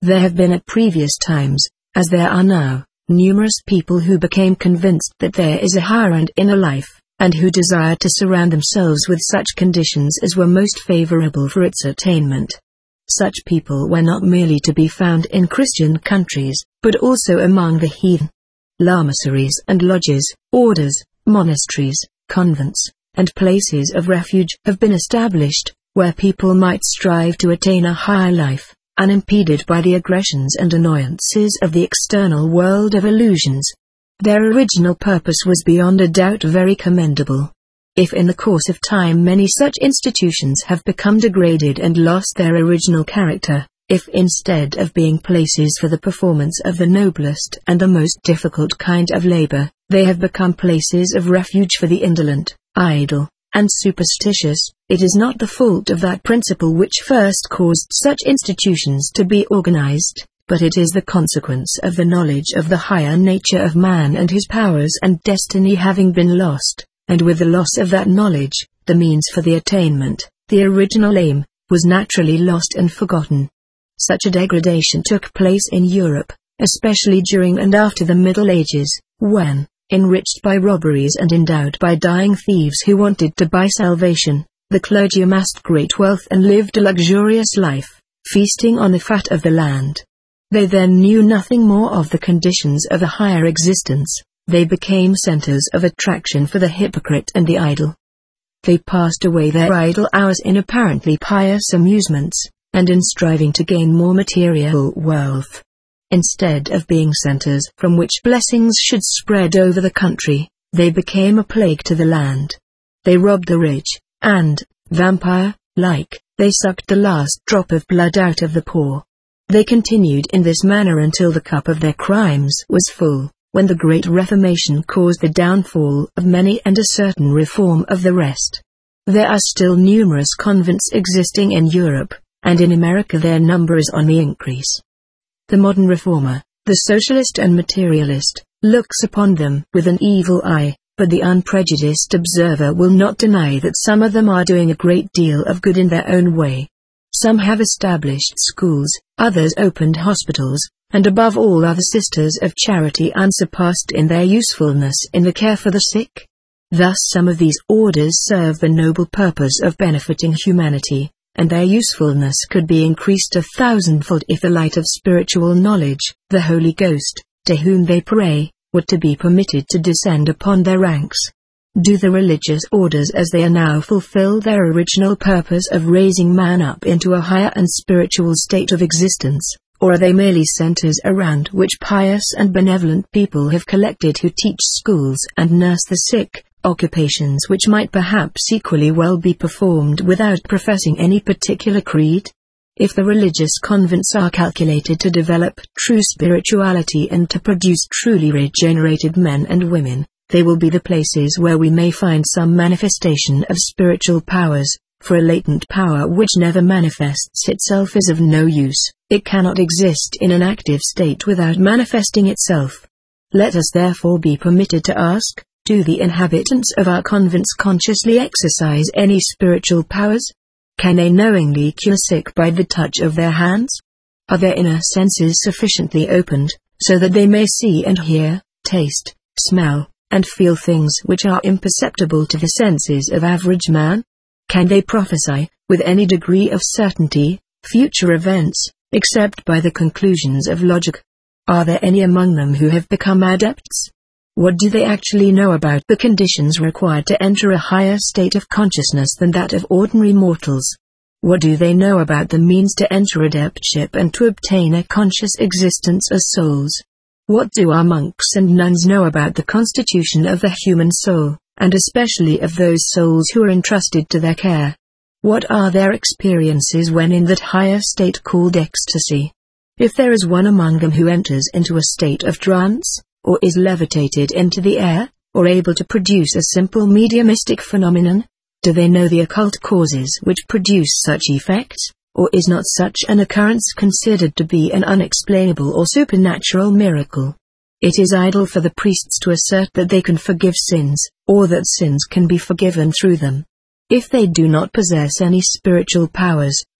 There have been at previous times, as there are now, numerous people who became convinced that there is a higher and inner life, and who desired to surround themselves with such conditions as were most favorable for its attainment. Such people were not merely to be found in Christian countries, but also among the heathen. Lamasseries and lodges, orders, monasteries, convents, and places of refuge have been established, where people might strive to attain a higher life, unimpeded by the aggressions and annoyances of the external world of illusions. Their original purpose was beyond a doubt very commendable. If in the course of time many such institutions have become degraded and lost their original character, if instead of being places for the performance of the noblest and the most difficult kind of labor, they have become places of refuge for the indolent, idle, and superstitious, it is not the fault of that principle which first caused such institutions to be organized, but it is the consequence of the knowledge of the higher nature of man and his powers and destiny having been lost, and with the loss of that knowledge, the means for the attainment, the original aim, was naturally lost and forgotten. Such a degradation took place in Europe, especially during and after the Middle Ages, when, enriched by robberies and endowed by dying thieves who wanted to buy salvation, the clergy amassed great wealth and lived a luxurious life, feasting on the fat of the land. They then knew nothing more of the conditions of a higher existence. They became centers of attraction for the hypocrite and the idle. They passed away their idle hours in apparently pious amusements, and in striving to gain more material wealth. Instead of being centers from which blessings should spread over the country, they became a plague to the land. They robbed the rich, and, vampire-like, they sucked the last drop of blood out of the poor. They continued in this manner until the cup of their crimes was full, when the Great Reformation caused the downfall of many and a certain reform of the rest. There are still numerous convents existing in Europe, and in America their number is on the increase. The modern reformer, the socialist and materialist, looks upon them with an evil eye, but the unprejudiced observer will not deny that some of them are doing a great deal of good in their own way. Some have established schools, others opened hospitals, and above all are the Sisters of Charity unsurpassed in their usefulness in the care for the sick. Thus some of these orders serve the noble purpose of benefiting humanity, and their usefulness could be increased 1,000-fold if the light of spiritual knowledge, the Holy Ghost, to whom they pray, were to be permitted to descend upon their ranks. Do the religious orders as they are now fulfill their original purpose of raising man up into a higher and spiritual state of existence, or are they merely centers around which pious and benevolent people have collected who teach schools and nurse the sick, occupations which might perhaps equally well be performed without professing any particular creed? If the religious convents are calculated to develop true spirituality and to produce truly regenerated men and women, they will be the places where we may find some manifestation of spiritual powers, for a latent power which never manifests itself is of no use. It cannot exist in an active state without manifesting itself. Let us therefore be permitted to ask, do the inhabitants of our convents consciously exercise any spiritual powers? Can they knowingly cure sick by the touch of their hands? Are their inner senses sufficiently opened, so that they may see and hear, taste, smell, and feel things which are imperceptible to the senses of average man? Can they prophesy, with any degree of certainty, future events, except by the conclusions of logic? Are there any among them who have become adepts? What do they actually know about the conditions required to enter a higher state of consciousness than that of ordinary mortals? What do they know about the means to enter adeptship and to obtain a conscious existence as souls? What do our monks and nuns know about the constitution of the human soul, and especially of those souls who are entrusted to their care? What are their experiences when in that higher state called ecstasy? If there is one among them who enters into a state of trance, or is levitated into the air, or able to produce a simple mediumistic phenomenon, do they know the occult causes which produce such effects, or is not such an occurrence considered to be an unexplainable or supernatural miracle? It is idle for the priests to assert that they can forgive sins, or that sins can be forgiven through them. If they do not possess any spiritual powers,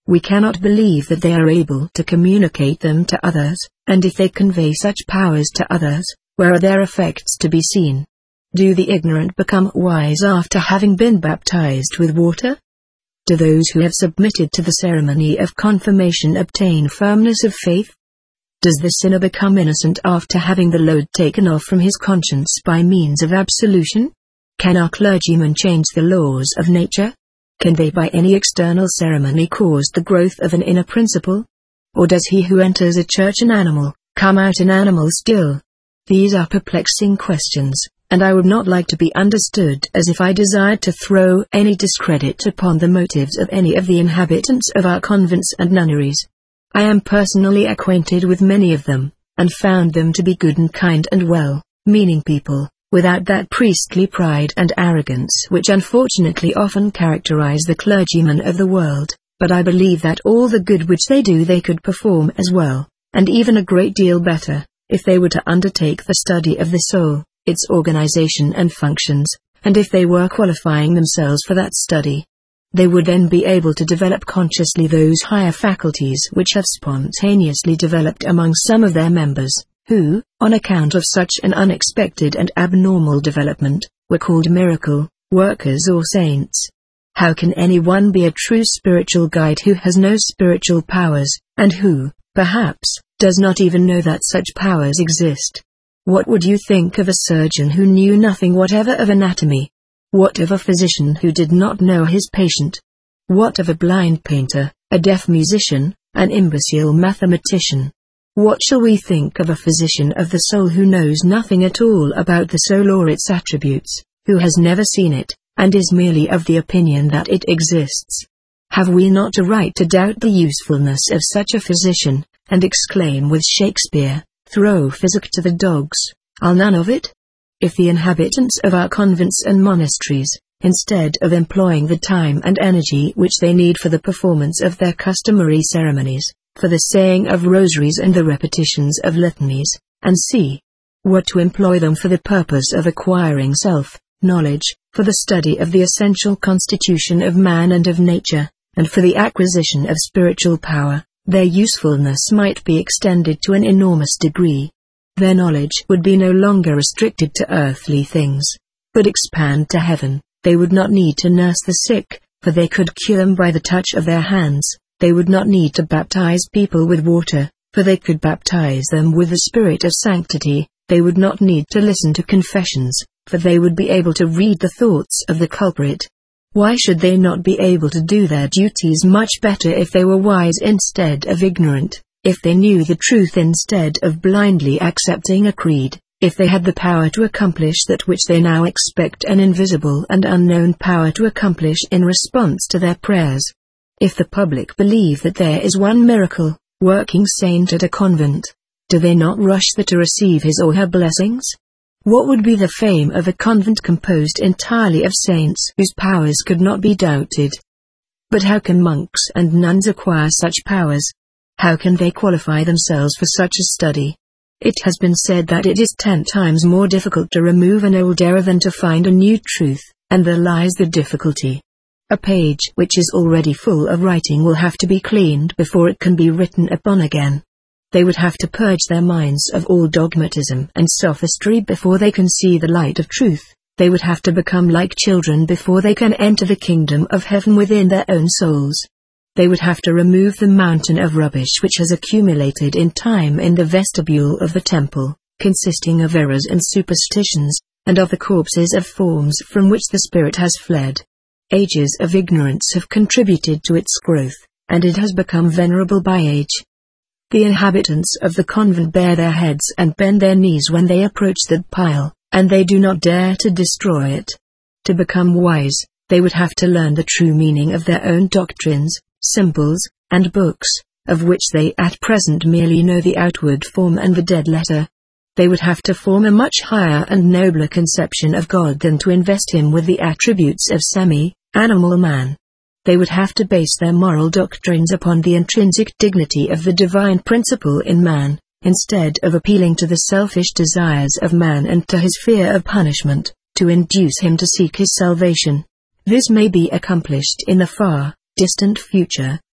We cannot believe that they are able to communicate them to others, and if they convey such powers to others, where are their effects to be seen? Do the ignorant become wise after having been baptized with water? Do those who have submitted to the ceremony of confirmation obtain firmness of faith? Does the sinner become innocent after having the load taken off from his conscience by means of absolution? Can our clergymen change the laws of nature? Can they by any external ceremony cause the growth of an inner principle? Or does he who enters a church an animal, come out an animal still? These are perplexing questions, and I would not like to be understood as if I desired to throw any discredit upon the motives of any of the inhabitants of our convents and nunneries. I am personally acquainted with many of them, and found them to be good and kind and well-meaning people, without that priestly pride and arrogance which unfortunately often characterize the clergymen of the world, but I believe that all the good which they do they could perform as well, and even a great deal better, if they were to undertake the study of the soul, its organization and functions, and if they were qualifying themselves for that study. They would then be able to develop consciously those higher faculties which have spontaneously developed among some of their members, who, on account of such an unexpected and abnormal development, were called miracle workers or saints. How can anyone be a true spiritual guide who has no spiritual powers, and who, perhaps, does not even know that such powers exist? What would you think of a surgeon who knew nothing whatever of anatomy? What of a physician who did not know his patient? What of a blind painter, a deaf musician, an imbecile mathematician? What shall we think of a physician of the soul who knows nothing at all about the soul or its attributes, who has never seen it, and is merely of the opinion that it exists? Have we not a right to doubt the usefulness of such a physician, and exclaim with Shakespeare, "Throw physic to the dogs, I'll none of it"? If the inhabitants of our convents and monasteries, instead of employing the time and energy which they need for the performance of their customary ceremonies, for the saying of rosaries and the repetitions of litanies, and were to employ them for the purpose of acquiring self-knowledge, for the study of the essential constitution of man and of nature, and for the acquisition of spiritual power, their usefulness might be extended to an enormous degree. Their knowledge would be no longer restricted to earthly things, but expand to heaven. They would not need to nurse the sick, for they could cure them by the touch of their hands. They would not need to baptize people with water, for they could baptize them with the Spirit of sanctity. They would not need to listen to confessions, for they would be able to read the thoughts of the culprit. Why should they not be able to do their duties much better if they were wise instead of ignorant? If they knew the truth instead of blindly accepting a creed, if they had the power to accomplish that which they now expect an invisible and unknown power to accomplish in response to their prayers. If the public believe that there is one miracle working saint at a convent, do they not rush there to receive his or her blessings? What would be the fame of a convent composed entirely of saints whose powers could not be doubted? But how can monks and nuns acquire such powers? How can they qualify themselves for such a study? It has been said that it is 10 times more difficult to remove an old error than to find a new truth, and there lies the difficulty. A page which is already full of writing will have to be cleaned before it can be written upon again. They would have to purge their minds of all dogmatism and sophistry before they can see the light of truth. They would have to become like children before they can enter the kingdom of heaven within their own souls. They would have to remove the mountain of rubbish which has accumulated in time in the vestibule of the temple, consisting of errors and superstitions, and of the corpses of forms from which the spirit has fled. Ages of ignorance have contributed to its growth, and it has become venerable by age. The inhabitants of the convent bare their heads and bend their knees when they approach the pile, and they do not dare to destroy it. To become wise, they would have to learn the true meaning of their own doctrines, symbols, and books, of which they at present merely know the outward form and the dead letter. They would have to form a much higher and nobler conception of God than to invest him with the attributes of semi-animal man. They would have to base their moral doctrines upon the intrinsic dignity of the divine principle in man, instead of appealing to the selfish desires of man and to his fear of punishment, to induce him to seek his salvation. This may be accomplished in the far distant future,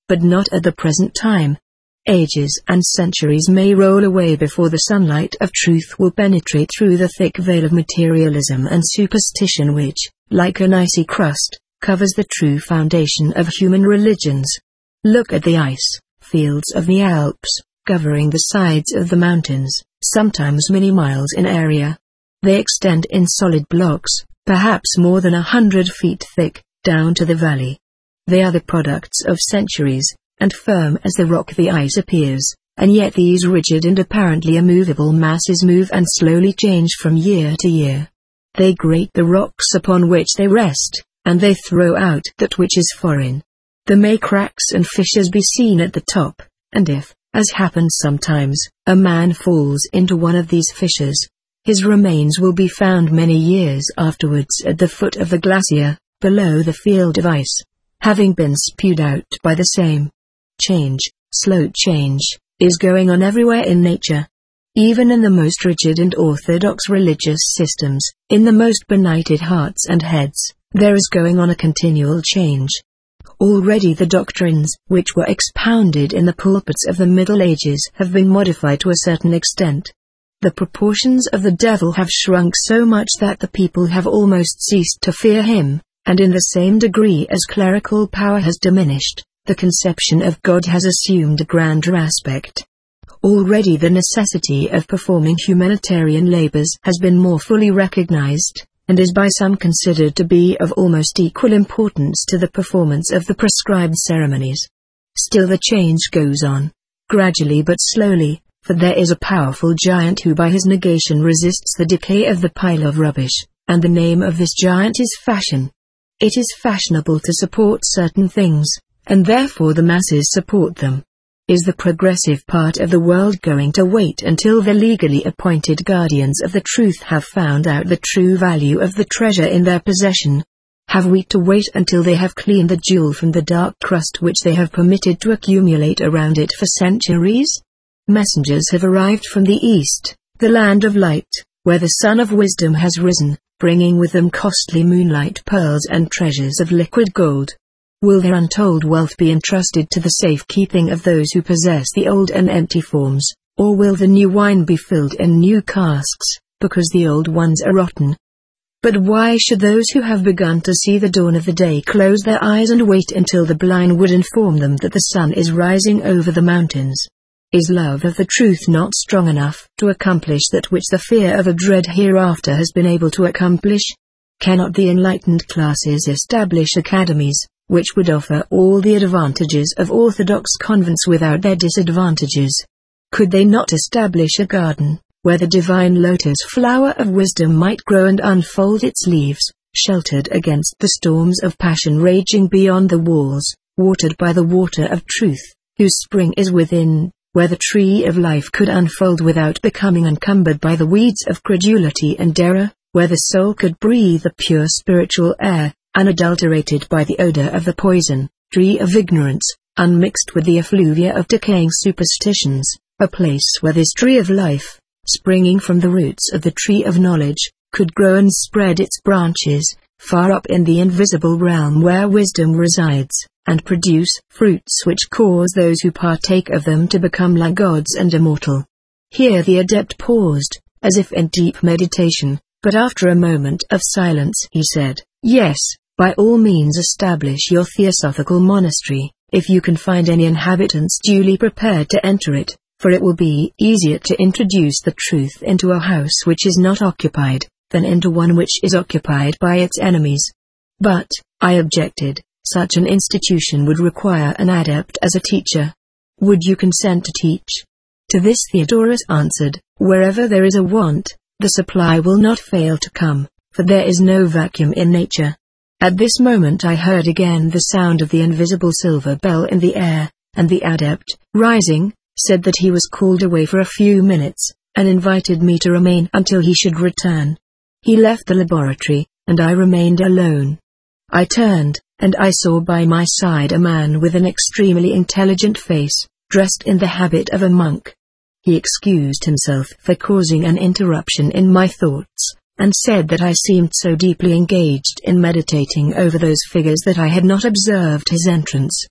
but not at the present time. Ages and centuries may roll away before the sunlight of truth will penetrate through the thick veil of materialism and superstition which, like an icy crust, covers the true foundation of human religions. Look at the ice fields of the Alps, covering the sides of the mountains, sometimes many miles in area. They extend in solid blocks, perhaps more than 100 feet thick, down to the valley. They are the products of centuries, and firm as the rock the ice appears, and yet these rigid and apparently immovable masses move and slowly change from year to year. They grate the rocks upon which they rest, and they throw out that which is foreign. There may cracks and fissures be seen at the top, and if, as happens sometimes, a man falls into one of these fissures, his remains will be found many years afterwards at the foot of the glacier, below the field of ice, having been spewed out by the same. Change, slow change, is going on everywhere in nature. Even in the most rigid and orthodox religious systems, in the most benighted hearts and heads, there is going on a continual change. Already the doctrines which were expounded in the pulpits of the Middle Ages have been modified to a certain extent. The proportions of the devil have shrunk so much that the people have almost ceased to fear him, and in the same degree as clerical power has diminished, the conception of God has assumed a grander aspect. Already the necessity of performing humanitarian labors has been more fully recognized, and is by some considered to be of almost equal importance to the performance of the prescribed ceremonies. Still the change goes on, gradually but slowly, for there is a powerful giant who by his negation resists the decay of the pile of rubbish, and the name of this giant is fashion. It is fashionable to support certain things, and therefore the masses support them. Is the progressive part of the world going to wait until the legally appointed guardians of the truth have found out the true value of the treasure in their possession? Have we to wait until they have cleaned the jewel from the dark crust which they have permitted to accumulate around it for centuries? Messengers have arrived from the east, the land of light, where the sun of wisdom has risen, bringing with them costly moonlight pearls and treasures of liquid gold. Will their untold wealth be entrusted to the safekeeping of those who possess the old and empty forms, or will the new wine be filled in new casks, because the old ones are rotten? But why should those who have begun to see the dawn of the day close their eyes and wait until the blind would inform them that the sun is rising over the mountains? Is love of the truth not strong enough to accomplish that which the fear of a dread hereafter has been able to accomplish? Cannot the enlightened classes establish academies, which would offer all the advantages of orthodox convents without their disadvantages? Could they not establish a garden, where the divine lotus flower of wisdom might grow and unfold its leaves, sheltered against the storms of passion raging beyond the walls, watered by the water of truth, whose spring is within, where the tree of life could unfold without becoming encumbered by the weeds of credulity and error, where the soul could breathe the pure spiritual air, unadulterated by the odor of the poison tree of ignorance, unmixed with the effluvia of decaying superstitions, a place where this tree of life, springing from the roots of the tree of knowledge, could grow and spread its branches, far up in the invisible realm where wisdom resides, and produce fruits which cause those who partake of them to become like gods and immortal. Here the adept paused, as if in deep meditation, but after a moment of silence he said, "Yes, by all means establish your theosophical monastery, if you can find any inhabitants duly prepared to enter it, for it will be easier to introduce the truth into a house which is not occupied, than into one which is occupied by its enemies." But, I objected, such an institution would require an adept as a teacher. Would you consent to teach? To this Theodorus answered, "Wherever there is a want, the supply will not fail to come, for there is no vacuum in nature." At this moment I heard again the sound of the invisible silver bell in the air, and the adept, rising, said that he was called away for a few minutes, and invited me to remain until he should return. He left the laboratory, and I remained alone. I turned, and I saw by my side a man with an extremely intelligent face, dressed in the habit of a monk. He excused himself for causing an interruption in my thoughts, and said that I seemed so deeply engaged in meditating over those figures that I had not observed his entrance.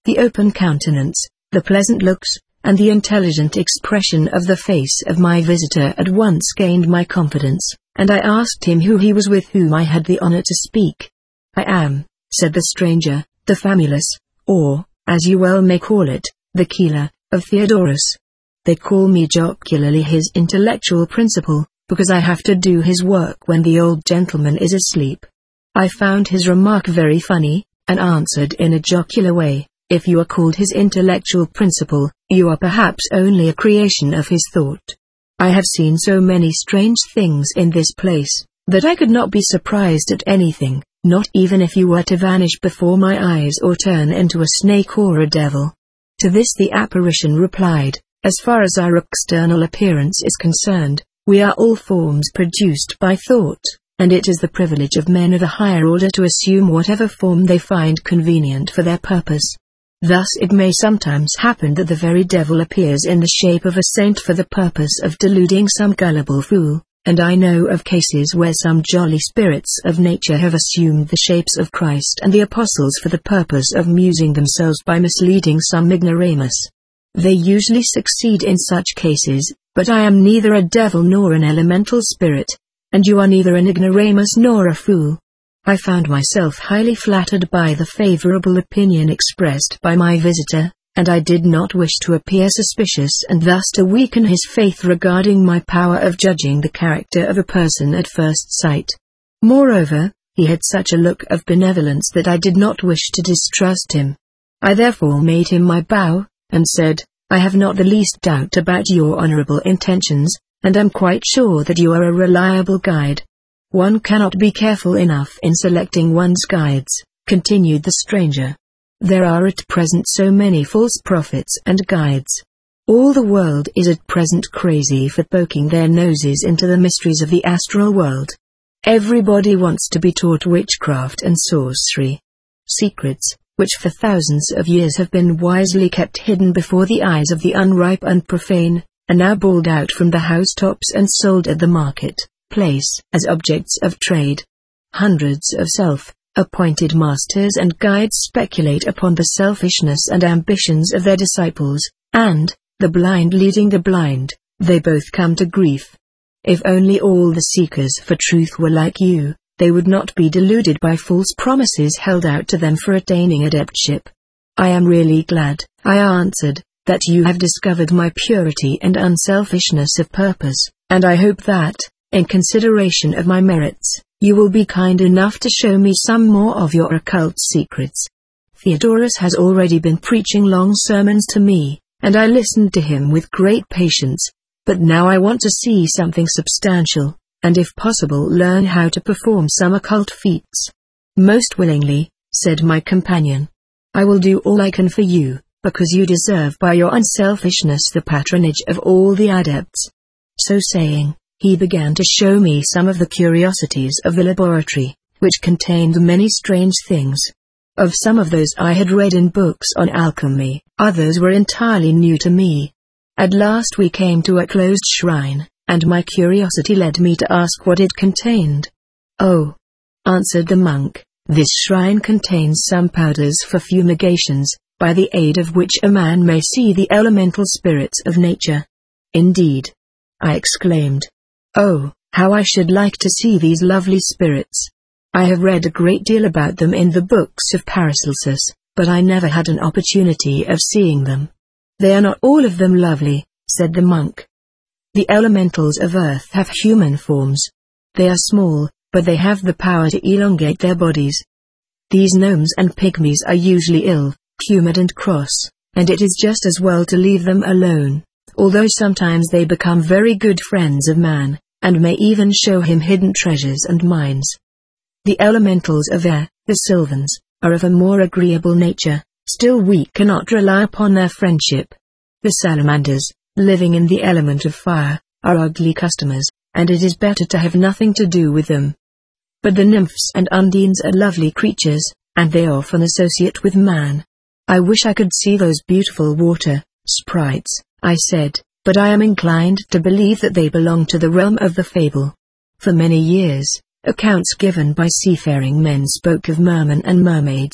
The open countenance, the pleasant looks, and the intelligent expression of the face of my visitor at once gained my confidence, and I asked him who he was with whom I had the honor to speak. "I am," said the stranger, "the Famulus, or, as you well may call it, the Keeler, of Theodorus. They call me jocularly his intellectual principal, because I have to do his work when the old gentleman is asleep." I found his remark very funny, and answered in a jocular way, "If you are called his intellectual principal, you are perhaps only a creation of his thought. I have seen so many strange things in this place, that I could not be surprised at anything, not even if you were to vanish before my eyes or turn into a snake or a devil." To this the apparition replied, "As far as our external appearance is concerned, we are all forms produced by thought, and it is the privilege of men of a higher order to assume whatever form they find convenient for their purpose. Thus it may sometimes happen that the very devil appears in the shape of a saint for the purpose of deluding some gullible fool, and I know of cases where some jolly spirits of nature have assumed the shapes of Christ and the apostles for the purpose of amusing themselves by misleading some ignoramus. They usually succeed in such cases, but I am neither a devil nor an elemental spirit, and you are neither an ignoramus nor a fool." I found myself highly flattered by the favorable opinion expressed by my visitor, and I did not wish to appear suspicious and thus to weaken his faith regarding my power of judging the character of a person at first sight. Moreover, he had such a look of benevolence that I did not wish to distrust him. I therefore made him my bow, and said, "I have not the least doubt about your honorable intentions, and am quite sure that you are a reliable guide." "One cannot be careful enough in selecting one's guides," continued the stranger. "There are at present so many false prophets and guides. All the world is at present crazy for poking their noses into the mysteries of the astral world. Everybody wants to be taught witchcraft and sorcery. Secrets, which for thousands of years have been wisely kept hidden before the eyes of the unripe and profane, are now bawled out from the housetops and sold at the market-place as objects of trade. Hundreds of self-appointed masters and guides speculate upon the selfishness and ambitions of their disciples, and, the blind leading the blind, they both come to grief. If only all the seekers for truth were like you, they would not be deluded by false promises held out to them for attaining adeptship." "I am really glad," I answered, "that you have discovered my purity and unselfishness of purpose, and I hope that, in consideration of my merits, you will be kind enough to show me some more of your occult secrets." Theodorus has already been preaching long sermons to me, and I listened to him with great patience, but now I want to see something substantial, and if possible learn how to perform some occult feats. "Most willingly," said my companion. "I will do all I can for you, because you deserve by your unselfishness the patronage of all the adepts." So saying, he began to show me some of the curiosities of the laboratory, which contained many strange things. Of some of those I had read in books on alchemy, others were entirely new to me. At last we came to a closed shrine, and my curiosity led me to ask what it contained. "Oh," answered the monk, "this shrine contains some powders for fumigations, by the aid of which a man may see the elemental spirits of nature." "Indeed!" I exclaimed. "Oh, how I should like to see these lovely spirits! I have read a great deal about them in the books of Paracelsus, but I never had an opportunity of seeing them." "They are not all of them lovely," said the monk. "The elementals of earth have human forms. They are small, but they have the power to elongate their bodies. These gnomes and pygmies are usually ill, humid and cross, and it is just as well to leave them alone, although sometimes they become very good friends of man, and may even show him hidden treasures and mines. The elementals of air, the Sylvans, are of a more agreeable nature, still we cannot rely upon their friendship. The salamanders, living in the element of fire, are ugly customers, and it is better to have nothing to do with them. But the nymphs and undines are lovely creatures, and they often associate with man. I wish I could see those beautiful water sprites," I said, "but I am inclined to believe that they belong to the realm of the fable. For many years, accounts given by seafaring men spoke of mermen and mermaids,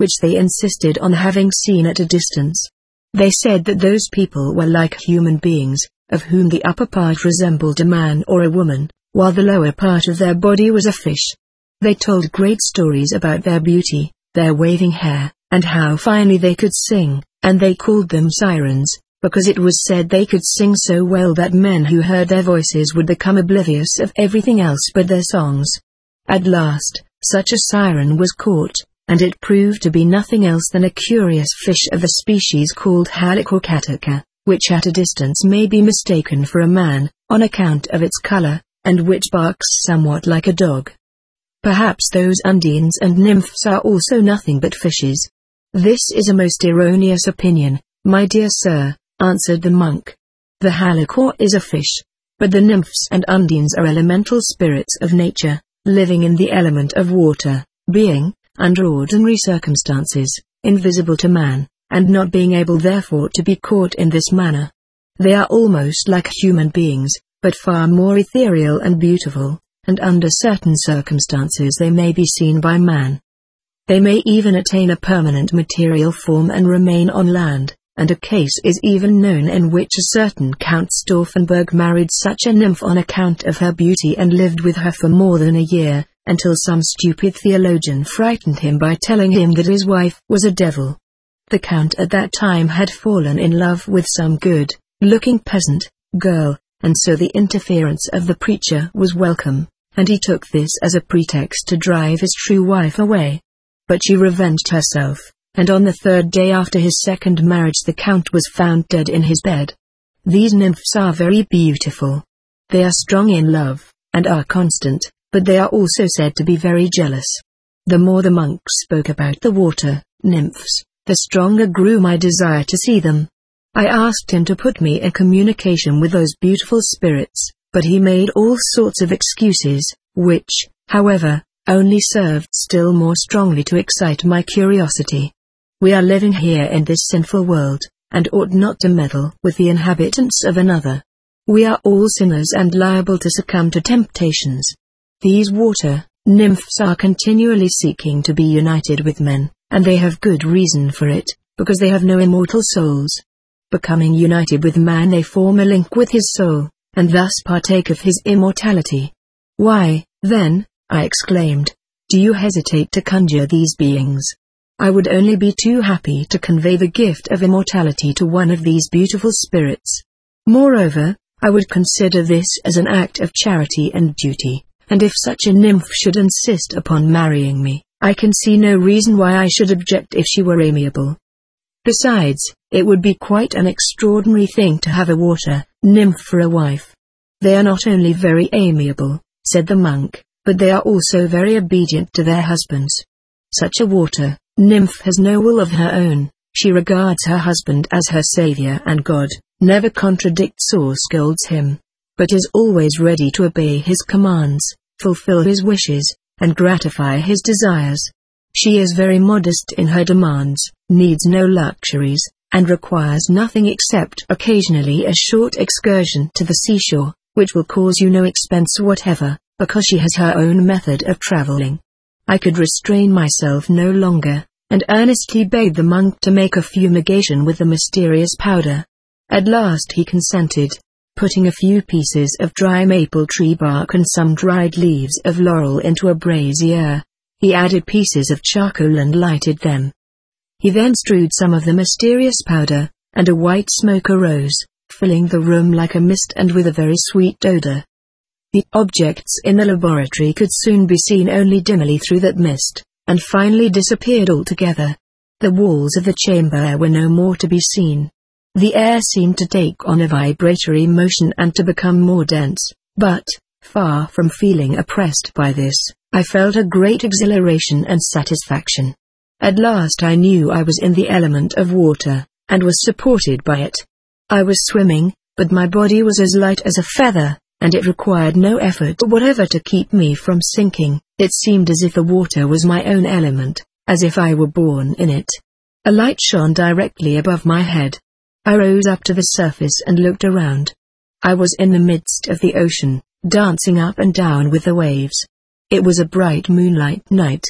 which they insisted on having seen at a distance. They said that those people were like human beings, of whom the upper part resembled a man or a woman, while the lower part of their body was a fish. They told great stories about their beauty, their waving hair, and how finely they could sing, and they called them sirens, because it was said they could sing so well that men who heard their voices would become oblivious of everything else but their songs. At last, such a siren was caught, and it proved to be nothing else than a curious fish of the species called Halicocatuca, which at a distance may be mistaken for a man, on account of its color, and which barks somewhat like a dog. Perhaps those undines and nymphs are also nothing but fishes. This is a most erroneous opinion, my dear sir, answered the monk. The halicore is a fish, but the nymphs and undines are elemental spirits of nature, living in the element of water, being, under ordinary circumstances, invisible to man, and not being able therefore to be caught in this manner. They are almost like human beings, but far more ethereal and beautiful, and under certain circumstances they may be seen by man. They may even attain a permanent material form and remain on land, and a case is even known in which a certain Count Stauffenberg married such a nymph on account of her beauty and lived with her for more than a year, until some stupid theologian frightened him by telling him that his wife was a devil. The Count at that time had fallen in love with some good-looking peasant girl, and so the interference of the preacher was welcome, and he took this as a pretext to drive his true wife away. But she revenged herself, and on the third day after his second marriage the Count was found dead in his bed. These nymphs are very beautiful. They are strong in love, and are constant, but they are also said to be very jealous. The more the monk spoke about the water nymphs, the stronger grew my desire to see them. I asked him to put me in communication with those beautiful spirits, but he made all sorts of excuses, which, however, only served still more strongly to excite my curiosity. We are living here in this sinful world, and ought not to meddle with the inhabitants of another. We are all sinners and liable to succumb to temptations. These water nymphs are continually seeking to be united with men, and they have good reason for it, because they have no immortal souls. Becoming united with man they form a link with his soul, and thus partake of his immortality. Why, then, I exclaimed, do you hesitate to conjure these beings? I would only be too happy to convey the gift of immortality to one of these beautiful spirits. Moreover, I would consider this as an act of charity and duty, and if such a nymph should insist upon marrying me, I can see no reason why I should object if she were amiable. Besides, it would be quite an extraordinary thing to have a water nymph for a wife. They are not only very amiable, said the monk, but they are also very obedient to their husbands. Such a water nymph has no will of her own, she regards her husband as her savior and God, never contradicts or scolds him, but is always ready to obey his commands, fulfill his wishes, and gratify his desires. She is very modest in her demands, needs no luxuries, and requires nothing except occasionally a short excursion to the seashore, which will cause you no expense whatever, because she has her own method of traveling. I could restrain myself no longer, and earnestly bade the monk to make a fumigation with the mysterious powder. At last he consented, putting a few pieces of dry maple tree bark and some dried leaves of laurel into a brazier. He added pieces of charcoal and lighted them. He then strewed some of the mysterious powder, and a white smoke arose, filling the room like a mist and with a very sweet odor. The objects in the laboratory could soon be seen only dimly through that mist, and finally disappeared altogether. The walls of the chamber were no more to be seen. The air seemed to take on a vibratory motion and to become more dense, but, far from feeling oppressed by this, I felt a great exhilaration and satisfaction. At last I knew I was in the element of water, and was supported by it. I was swimming, but my body was as light as a feather, and it required no effort whatever to keep me from sinking. It seemed as if the water was my own element, as if I were born in it. A light shone directly above my head. I rose up to the surface and looked around. I was in the midst of the ocean, dancing up and down with the waves. It was a bright moonlight night.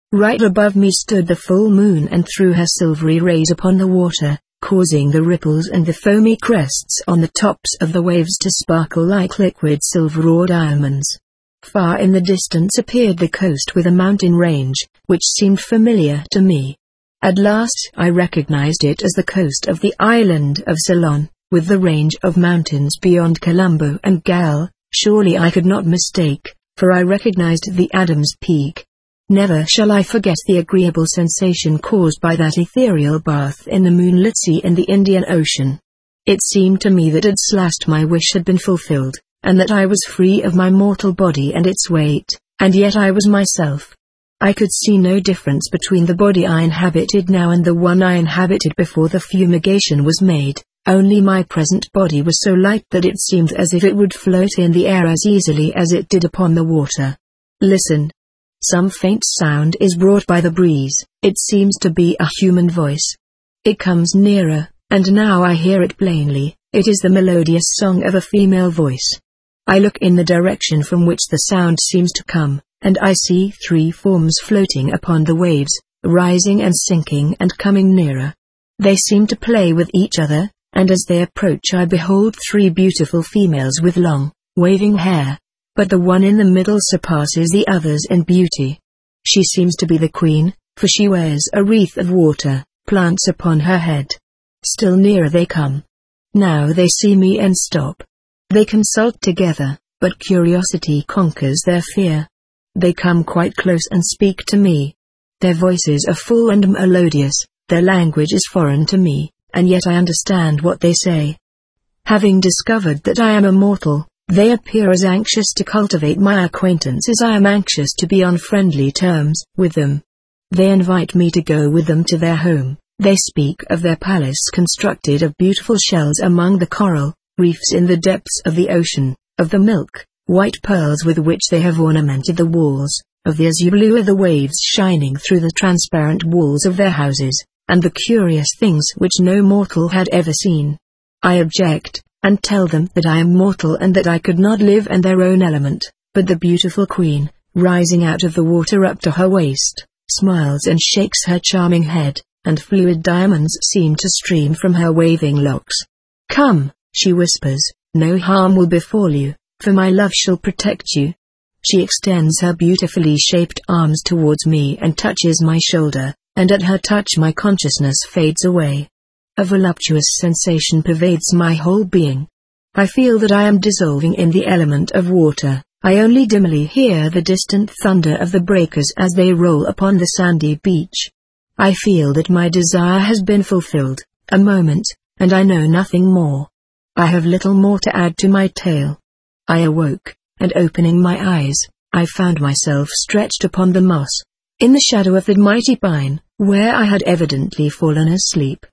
Right above me stood the full moon and threw her silvery rays upon the water, causing the ripples and the foamy crests on the tops of the waves to sparkle like liquid silver or diamonds. Far in the distance appeared the coast with a mountain range, which seemed familiar to me. At last I recognized it as the coast of the island of Ceylon, with the range of mountains beyond Colombo and Galle. Surely I could not mistake, for I recognized the Adams Peak. Never shall I forget the agreeable sensation caused by that ethereal bath in the moonlit sea in the Indian Ocean. It seemed to me that at last my wish had been fulfilled, and that I was free of my mortal body and its weight, and yet I was myself. I could see no difference between the body I inhabited now and the one I inhabited before the fumigation was made, only my present body was so light that it seemed as if it would float in the air as easily as it did upon the water. Listen. Some faint sound is brought by the breeze. It seems to be a human voice. It comes nearer, and now I hear it plainly. It is the melodious song of a female voice. I look in the direction from which the sound seems to come, and I see 3 forms floating upon the waves, rising and sinking and coming nearer. They seem to play with each other, and as they approach I behold 3 beautiful females with long, waving hair. But the one in the middle surpasses the others in beauty. She seems to be the queen, for she wears a wreath of water plants upon her head. Still nearer they come. Now they see me and stop. They consult together, but curiosity conquers their fear. They come quite close and speak to me. Their voices are full and melodious, their language is foreign to me, and yet I understand what they say. Having discovered that I am immortal, they appear as anxious to cultivate my acquaintance as I am anxious to be on friendly terms with them. They invite me to go with them to their home. They speak of their palace constructed of beautiful shells among the coral reefs in the depths of the ocean, of the white pearls with which they have ornamented the walls, of the azure blue of the waves shining through the transparent walls of their houses, and the curious things which no mortal had ever seen. I object, and tell them that I am mortal and that I could not live in their own element, but the beautiful queen, rising out of the water up to her waist, smiles and shakes her charming head, and fluid diamonds seem to stream from her waving locks. Come, she whispers, no harm will befall you, for my love shall protect you. She extends her beautifully shaped arms towards me and touches my shoulder, and at her touch my consciousness fades away. A voluptuous sensation pervades my whole being. I feel that I am dissolving in the element of water. I only dimly hear the distant thunder of the breakers as they roll upon the sandy beach. I feel that my desire has been fulfilled, a moment, and I know nothing more. I have little more to add to my tale. I awoke, and opening my eyes, I found myself stretched upon the moss, in the shadow of the mighty pine, where I had evidently fallen asleep.